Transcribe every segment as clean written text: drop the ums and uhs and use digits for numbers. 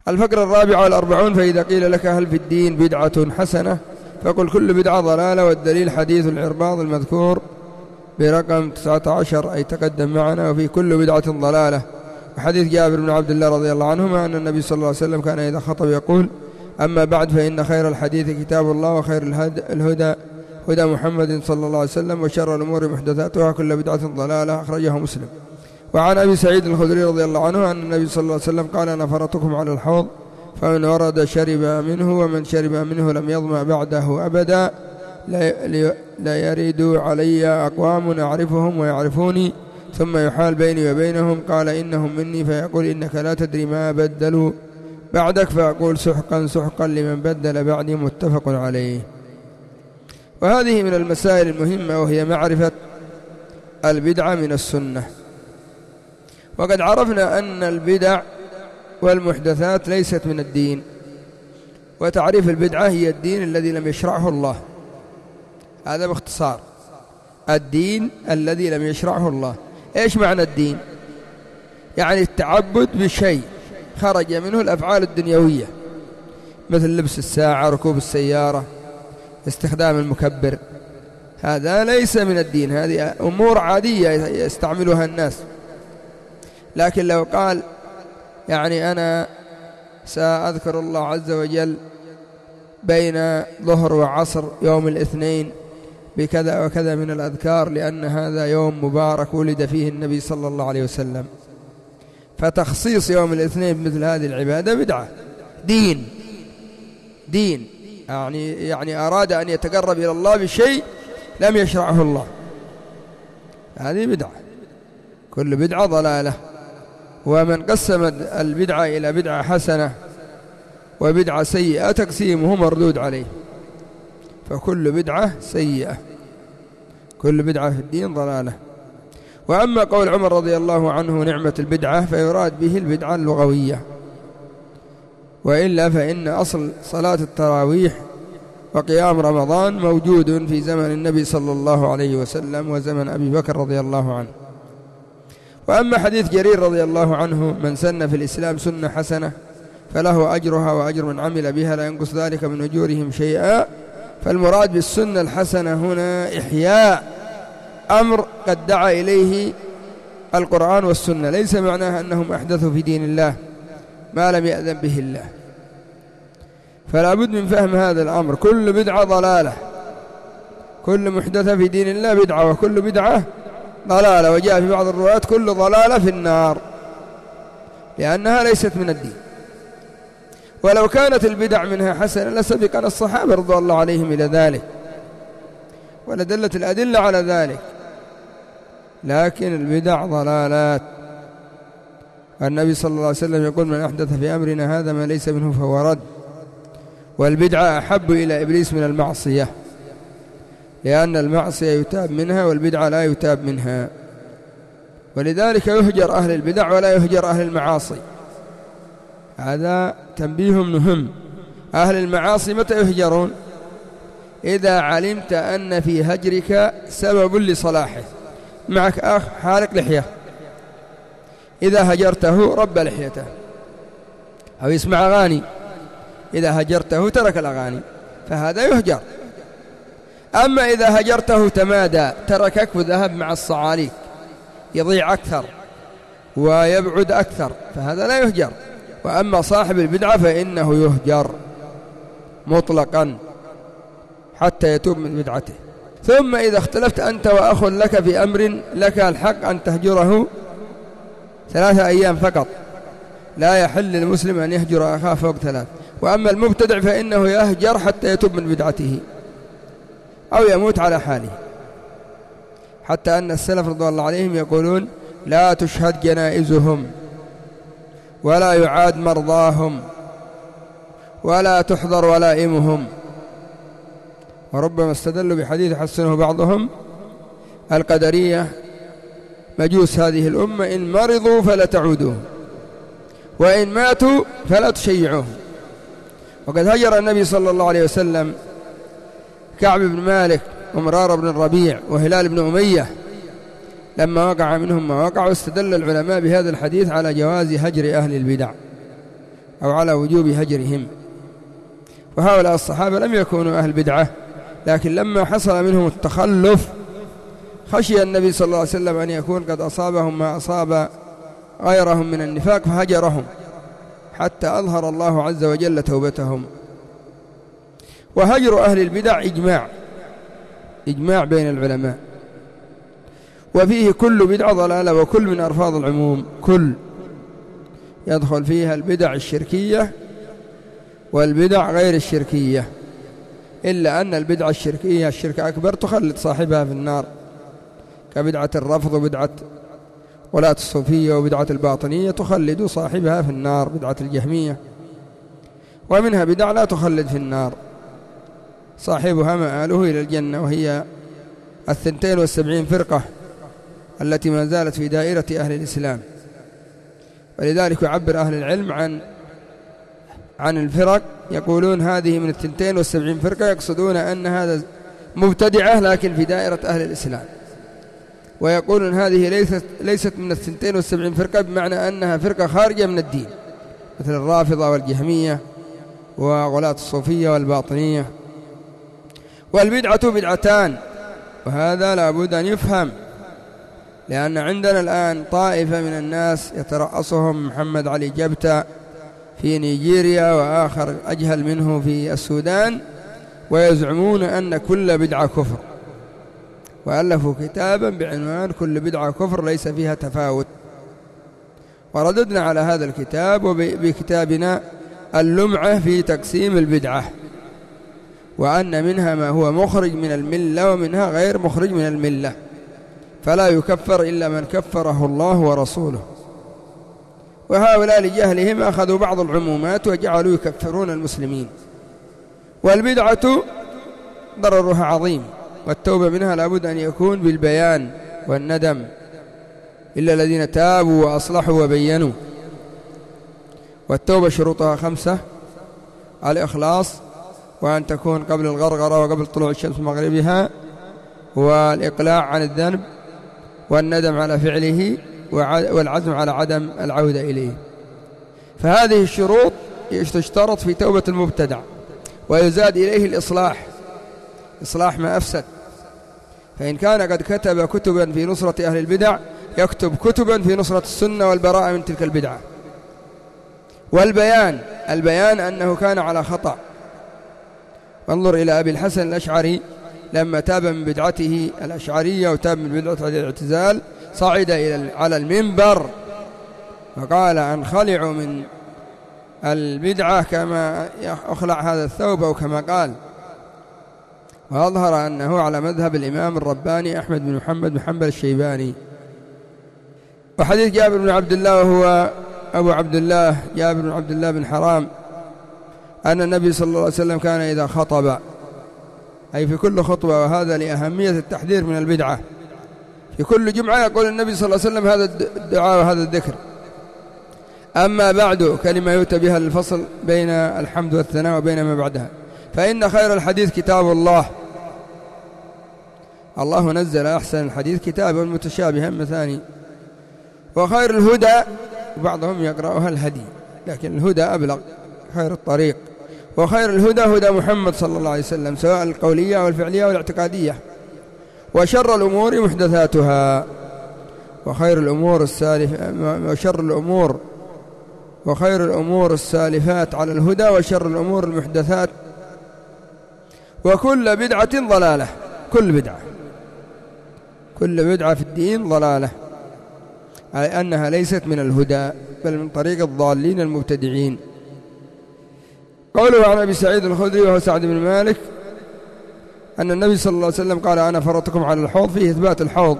الفقرة 44. فإذا قيل لك هل في الدين بدعة حسنة فقل كل بدعة ضلالة، والدليل حديث العرباض المذكور برقم 19 أي تقدم معنا، وفي كل بدعة ضلالة. وحديث جابر بن عبد الله رضي الله عنهما أن النبي صلى الله عليه وسلم كان إذا خطب يقول: أما بعد فإن خير الحديث كتاب الله، وخير الهدى هدى محمد صلى الله عليه وسلم، وشر الأمور محدثاتها، كل بدعة ضلالة. أخرجه مسلم. وعن أبي سعيد الخدري رضي الله عنه أن النبي صلى الله عليه وسلم قال: أنا فرطكم على الحوض، فمن ورد شرب منه، ومن شرب منه لم يظمأ بعده أبدا. لا يرد علي أقوام أعرفهم ويعرفوني ثم يحال بيني وبينهم، قال: إنهم مني، فيقول: إنك لا تدري ما بدلوا بعدك، فأقول: سحقا سحقا لمن بدل بعدي. متفق عليه. وهذه من المسائل المهمة، وهي معرفة البدعة من السنة. وقد عرفنا أن البدع والمحدثات ليست من الدين، وتعريف البدعة هي الدين الذي لم يشرعه الله. هذا باختصار الدين الذي لم يشرعه الله. إيش معنى الدين؟ يعني التعبد بشيء خرج منه الأفعال الدنيوية، مثل لبس الساعة، ركوب السيارة، استخدام المكبر. هذا ليس من الدين، هذه أمور عادية يستعملها الناس. لكن لو قال يعني أنا سأذكر الله عز وجل بين ظهر وعصر يوم الاثنين بكذا وكذا من الأذكار، لأن هذا يوم مبارك ولد فيه النبي صلى الله عليه وسلم، فتخصيص يوم الاثنين بمثل هذه العبادة بدعة. دين يعني أراد أن يتقرب إلى الله بشيء لم يشرعه الله، هذه بدعة. كل بدعة ضلالة. ومن قسم البدعة إلى بدعة حسنة وبدعة سيئة تقسيمه مردود عليه، فكل بدعة سيئة، كل بدعة في الدين ضلالة. وأما قول عمر رضي الله عنه نعمة البدعة، فيراد به البدعة اللغوية، وإلا فإن أصل صلاة التراويح وقيام رمضان موجود في زمن النبي صلى الله عليه وسلم وزمن أبي بكر رضي الله عنه. وأما حديث جرير رضي الله عنه: من سن في الإسلام سنة حسنة فله أجرها وأجر من عمل بها لا ينقص ذلك من أجورهم شيئا، فالمراد بالسنة الحسنة هنا إحياء أمر قد دعا إليه القرآن والسنة، ليس معناها أنهم أحدثوا في دين الله ما لم يأذن به الله. فلا بد من فهم هذا الأمر. كل بدعة ضلالة، كل محدثة في دين الله بدعة، وكل بدعة ضلالة. وجاء في بعض الروايات: كل ضلالة في النار، لأنها ليست من الدين. ولو كانت البدع منها حسنة لسبقنا الصحابة رضي الله عليهم إلى ذلك، ولدلت الأدلة على ذلك، لكن البدع ضلالات. النبي صلى الله عليه وسلم يقول: من أحدث في أمرنا هذا ما ليس منه فهو رد. والبدعة أحب إلى إبليس من المعصية، لأن المعصية يتاب منها والبدعة لا يتاب منها، ولذلك يهجر أهل البدع ولا يهجر أهل المعاصي. هذا تنبيه مهم. أهل المعاصي متى يهجرون؟ إذا علمت أن في هجرك سبب لصلاحه. معك أخ حالق لحية، إذا هجرته رب لحيته، أو يسمع أغاني، إذا هجرته ترك الأغاني، فهذا يهجر. أما إذا هجرته تمادى، تركك وذهب مع الصعاليك، يضيع أكثر ويبعد أكثر، فهذا لا يهجر. وأما صاحب البدعة فإنه يهجر مطلقا حتى يتوب من بدعته. ثم إذا اختلفت أنت وأخ لك في أمر لك الحق أن تهجره 3 أيام فقط، لا يحل للمسلم أن يهجر أخاه فوق 3. وأما المبتدع فإنه يهجر حتى يتوب من بدعته أو يموت على حاله. حتى أن السلف رضي الله عليهم يقولون: لا تشهد جنائزهم، ولا يعاد مرضاهم، ولا تحضر ولائمهم. وربما استدلوا بحديث حسنه بعضهم: القدرية مجوس هذه الأمة، إن مرضوا فلا تعودوهم، وإن ماتوا فلا تشيعوهم. وقد هجر النبي صلى الله عليه وسلم كعب بن مالك ومرار بن الربيع وهلال بن أمية لما وقع منهم ما وقع. واستدل العلماء بهذا الحديث على جواز هجر أهل البدع، أو على وجوب هجرهم. وهؤلاء الصحابة لم يكونوا أهل بدعة، لكن لما حصل منهم التخلف خشي النبي صلى الله عليه وسلم أن يكون قد أصابهم ما أصاب غيرهم من النفاق فهجرهم حتى أظهر الله عز وجل توبتهم. وهجر أهل البدع إجماع بين العلماء، وفيه كل بدعة ضلالة، وكل من ألفاظ العموم، كل يدخل فيها البدع الشركية والبدع غير الشركية، إلا أن البدعة الشركية الشرك أكبر تخلد صاحبها في النار، كبدعة الرفض وبدعة ولاة الصوفية وبدعة الباطنية تخلد صاحبها في النار، بدعة الجهمية. ومنها بدع لا تخلد في النار، صاحبها مآله إلى الجنة، وهي 72 فرقة التي ما زالت في دائرة أهل الإسلام. ولذلك يعبر أهل العلم عن الفرق، يقولون هذه من 72 فرقة، يقصدون أن هذا مبتدعة لكن في دائرة أهل الإسلام. ويقولون هذه ليست من 72 فرقة، بمعنى أنها فرقة خارجة من الدين، مثل الرافضة والجهمية وغلاة الصوفية والباطنية. والبدعة بدعتان، وهذا لا بد أن يفهم، لأن عندنا الآن طائفة من الناس يترأسهم محمد علي جبتة في نيجيريا، وآخر أجهل منه في السودان، ويزعمون أن كل بدعة كفر، وألفوا كتابا بعنوان كل بدعة كفر ليس فيها تفاوت. ورددنا على هذا الكتاب وبكتابنا اللمعة في تقسيم البدعة، وأن منها ما هو مخرج من الملة ومنها غير مخرج من الملة، فلا يكفر إلا من كفره الله ورسوله. وهؤلاء لجهلهم أخذوا بعض العمومات وجعلوا يكفرون المسلمين. والبدعة ضررها عظيم، والتوبة منها لابد أن يكون بالبيان والندم، إلا الذين تابوا وأصلحوا وبينوا. والتوبة شروطها 5: الإخلاص، وأن تكون قبل الغرغرة وقبل طلوع الشمس مغربها، والإقلاع عن الذنب، والندم على فعله، والعزم على عدم العودة إليه. فهذه الشروط تشترط في توبة المبتدع، ويزاد إليه الإصلاح، إصلاح ما أفسد. فإن كان قد كتب كتبا في نصرة أهل البدع يكتب كتبا في نصرة السنة والبراءة من تلك البدعة. والبيان أنه كان على خطأ. وانظر إلى أبي الحسن الأشعري لما تاب من بدعته الأشعرية وتاب من بدعة الاعتزال، صعد على المنبر فقال: أنخلع من البدعة كما أخلع هذا الثوب، أو كما قال. وأظهر أنه على مذهب الإمام الرباني أحمد بن محمد بن حنبل الشيباني. وحديث جابر بن عبد الله، وهو أبو عبد الله جابر بن عبد الله بن حرام، أن النبي صلى الله عليه وسلم كان إذا خطب، أي في كل خطبة، وهذا لأهمية التحذير من البدعة، في كل جمعة يقول النبي صلى الله عليه وسلم هذا الدعاء وهذا الذكر: أما بعد، كلمة يؤتى بها الفصل بين الحمد والثناء وبين ما بعدها، فإن خير الحديث كتاب الله. الله نزل أحسن الحديث كتابا متشابها مثاني. وخير الهدى، بعضهم يقرأها الهدي، لكن الهدى أبلغ، خير الطريق. وخير الهدى هدى محمد صلى الله عليه وسلم، سواء القولية والفعلية والاعتقادية. وشر الأمور محدثاتها، وخير الأمور السالفات على الهدى، وشر الأمور المحدثات، وكل بدعة ضلالة. كل بدعة في الدين ضلالة، أي أنها ليست من الهدى بل من طريق الضالين المبتدعين. قوله عن أبي سعيد الخدري وهو سعد بن مالك أن النبي صلى الله عليه وسلم قال: أنا فرطكم على الحوض، فيه إثبات الحوض،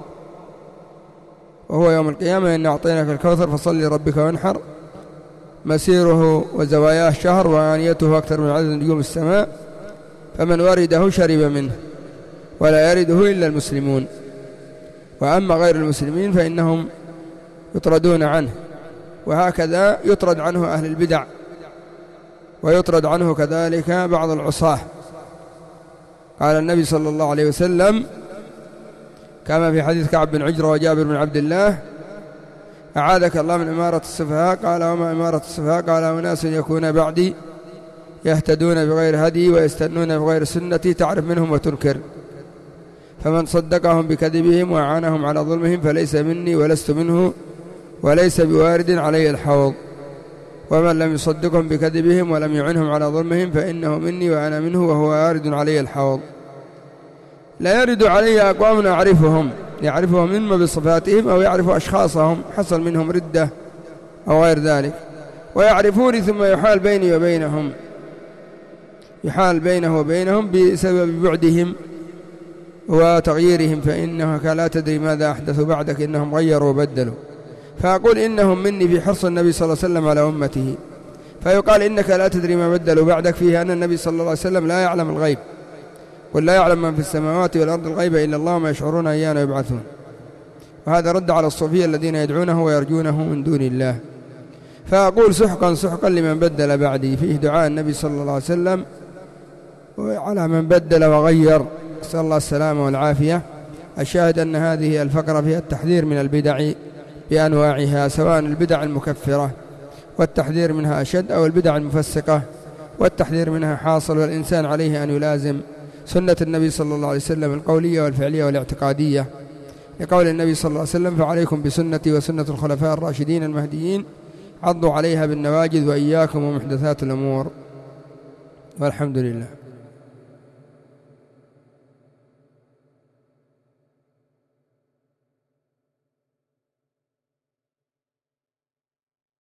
وهو يوم القيامة: إن أعطيناك الكوثر فصل لربك وانحر، مسيره وزواياه شهر، وآنيته أكثر من عدد نجوم السماء، فمن ورده شرب منه، ولا يرده إلا المسلمون، وأما غير المسلمين فإنهم يطردون عنه. وهكذا يطرد عنه أهل البدع، ويطرد عنه كذلك بعض العصاة. قال النبي صلى الله عليه وسلم كما في حديث كعب بن عجرة وجابر بن عبد الله: أعاذك الله من إمارة السفهاء. قال وما إمارة السفهاء؟ قال أناس يكون بعدي يهتدون بغير هدي ويستنون بغير سنتي تعرف منهم وتنكر، فمن صدقهم بكذبهم وأعانهم على ظلمهم فليس مني ولست منه وليس بوارد علي الحوض، ومن لم يصدقهم بكذبهم ولم يعنهم على ظلمهم فإنه مني وأنا منه وهو وارد علي الحوض. لا يرد علي أقوام أعرفهم، يعرفهم إما بصفاتهم أو يعرف أشخاصهم حصل منهم ردة أو غير ذلك، ويعرفوني ثم يحال بيني وبينهم، يحال بينه وبينهم بسبب بعدهم وتغييرهم، فإنك لا تدري ماذا أحدثوا بعدك إنهم غيروا وبدلوا. فأقول إنهم مني في حرص النبي صلى الله عليه وسلم على أمته، فيقال إنك لا تدري ما بدلوا بعدك، فيه أن النبي صلى الله عليه وسلم لا يعلم الغيب، قل لا يعلم من في السماوات والأرض الغيب إلا الله وما يشعرون أيان يبعثون. وهذا رد على الصوفية الذين يدعونه ويرجونه من دون الله. فأقول سحقا سحقا لمن بدل بعدي، فيه دعاء النبي صلى الله عليه وسلم على من بدل وغير، نسأل الله السلامة والعافية. الشاهد أن هذه الفقرة فيها التحذير من البدع بأنواعها، سواء البدع المكفرة والتحذير منها أشد أو البدع المفسقة والتحذير منها حاصل، والإنسان عليه أن يلازم سنة النبي صلى الله عليه وسلم القولية والفعلية والاعتقادية، لقول النبي صلى الله عليه وسلم فعليكم بسنتي وسنة الخلفاء الراشدين المهديين عضوا عليها بالنواجذ وإياكم ومحدثات الأمور. والحمد لله.